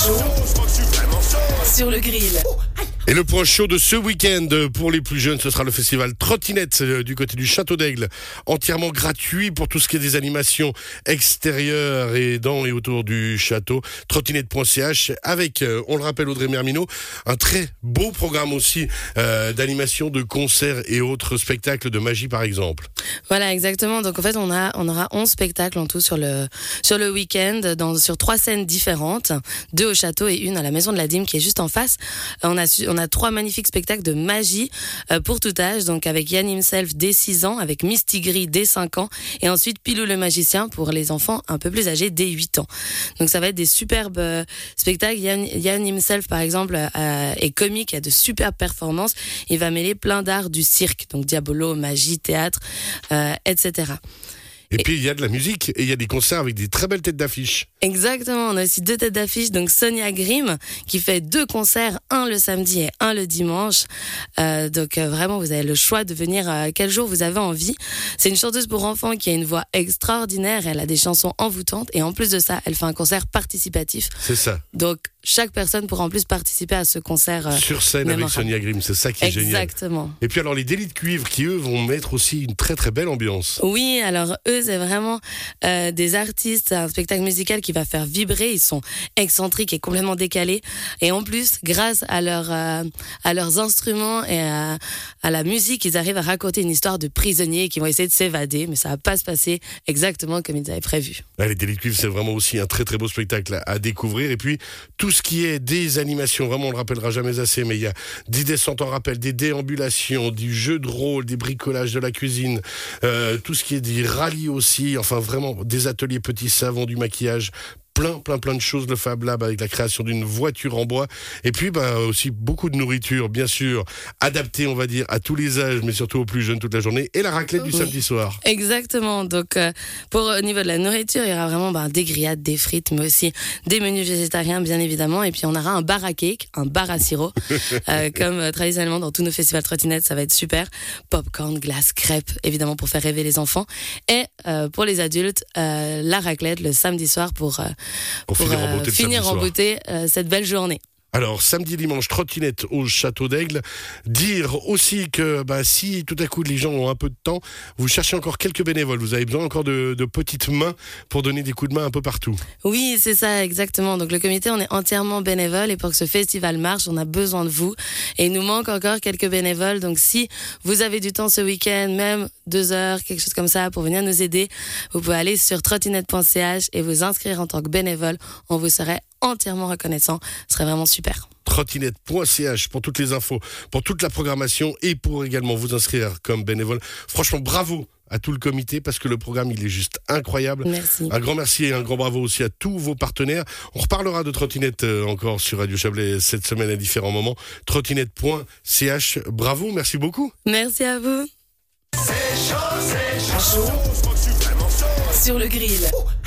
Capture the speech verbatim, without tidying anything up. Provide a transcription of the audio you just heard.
chaud sur le grill. Et le point chaud de ce week-end pour les plus jeunes, ce sera le festival Trottinette du côté du Château d'Aigle, entièrement gratuit pour tout ce qui est des animations extérieures et dans et autour du château. Trottinette point c h avec, on le rappelle, Audrey Merminot, un très beau programme aussi euh, d'animation, de concerts et autres spectacles de magie par exemple. Voilà, exactement. Donc en fait, on a on aura onze spectacles en tout sur le sur le week-end, dans sur trois scènes différentes, deux au château et une à la Maison de la Dîme qui est juste en face. On a on a trois magnifiques spectacles de magie euh, pour tout âge, donc avec Yann himself dès six ans, avec Mistigris dès cinq ans, et ensuite Pilou le magicien pour les enfants un peu plus âgés dès huit ans. Donc ça va être des superbes euh, spectacles. Yann, Yann himself par exemple euh, est comique, il a de superbes performances. Il va mêler plein d'arts du cirque, donc diabolo, magie, théâtre, euh, et cetera. Et, et puis il y a de la musique et il y a des concerts avec des très belles têtes d'affiche. Exactement, on a aussi deux têtes d'affiche, donc Sonia Grimm qui fait deux concerts, un le samedi et un le dimanche. Euh, donc euh, vraiment, vous avez le choix de venir euh, quel jour vous avez envie. C'est une chanteuse pour enfants qui a une voix extraordinaire, elle a des chansons envoûtantes et en plus de ça, elle fait un concert participatif. C'est ça. Donc chaque personne pourra en plus participer à ce concert. Euh, Sur scène mémorable. avec Sonia Grimm, c'est ça qui est Exactement. génial. Exactement. Et puis alors les Délits de Cuivre qui eux vont mettre aussi une très très belle ambiance. Oui, alors eux c'est vraiment euh, des artistes, un spectacle musical qui va faire vibrer. Ils sont excentriques et complètement décalés. Et en plus, grâce à leur euh, à leurs instruments et à, à la musique, ils arrivent à raconter une histoire de prisonniers qui vont essayer de s'évader, mais ça va pas se passer exactement comme ils avaient prévu. Là, les Délits de Cuivre, c'est vraiment aussi un très très beau spectacle à, à découvrir. Et puis tout ce qui est des animations, vraiment on le rappellera jamais assez, mais il y a des descentes en rappel, des déambulations, du jeu de rôle, des bricolages, de la cuisine, euh, tout ce qui est des rallyes aussi, enfin vraiment des ateliers petits savons, du maquillage. Plein, plein, plein de choses, le Fab Lab avec la création d'une voiture en bois. Et puis, bah, aussi beaucoup de nourriture, bien sûr, adaptée, on va dire, à tous les âges, mais surtout aux plus jeunes toute la journée. Et la raclette du oui. samedi soir. Exactement. Donc, euh, pour au niveau de la nourriture, il y aura vraiment bah, des grillades, des frites, mais aussi des menus végétariens, bien évidemment. Et puis, on aura un bar à cake, un bar à sirop, euh, comme euh, traditionnellement dans tous nos festivals trottinettes, ça va être super. Popcorn, glace, crêpes, évidemment, pour faire rêver les enfants. Et euh, pour les adultes, euh, la raclette le samedi soir pour... Euh, Pour, pour finir euh, en beauté, finir en beauté euh, cette belle journée. Alors, samedi, dimanche, trottinette au Château d'Aigle. Dire aussi que bah, si tout à coup les gens ont un peu de temps, vous cherchez encore quelques bénévoles. Vous avez besoin encore de, de petites mains pour donner des coups de main un peu partout. Oui, c'est ça, exactement. Donc le comité, on est entièrement bénévole et pour que ce festival marche, on a besoin de vous. Et il nous manque encore quelques bénévoles. Donc si vous avez du temps ce week-end, même deux heures, quelque chose comme ça, pour venir nous aider, vous pouvez aller sur trottinette point c h et vous inscrire en tant que bénévole. On vous serait entièrement reconnaissant. Ce serait vraiment super. trottinette point c h pour toutes les infos, pour toute la programmation et pour également vous inscrire comme bénévole. Franchement, bravo à tout le comité parce que le programme, il est juste incroyable. Merci. Un grand merci et un grand bravo aussi à tous vos partenaires. On reparlera de trottinette encore sur Radio Chablais cette semaine à différents moments. trottinette point c h. Bravo, merci beaucoup. Merci à vous. C'est chaud, c'est chaud sur le grill.